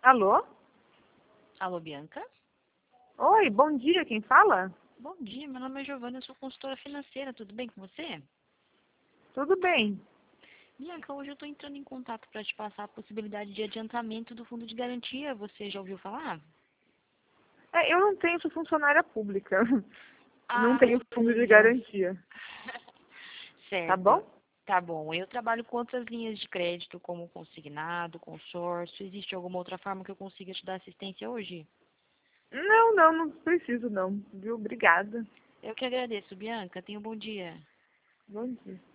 Alô? Alô, Bianca? Oi, bom dia, quem fala? Bom dia, meu nome é Giovana, eu sou consultora financeira, tudo bem com você? Tudo bem. Bianca, hoje eu estou entrando em contato para te passar a possibilidade de adiantamento do fundo de garantia, você já ouviu falar? Eu não tenho, sou funcionária pública. Não Ah, tenho fundo tudo de bem. garantia. Tá Certo, bom? tá bom. Eu trabalho com outras linhas de crédito, como consignado, consórcio. Existe alguma outra forma que eu consiga te dar assistência hoje? Não preciso não, viu? Obrigada. Eu que agradeço, Bianca. Tenha um bom dia. Bom dia.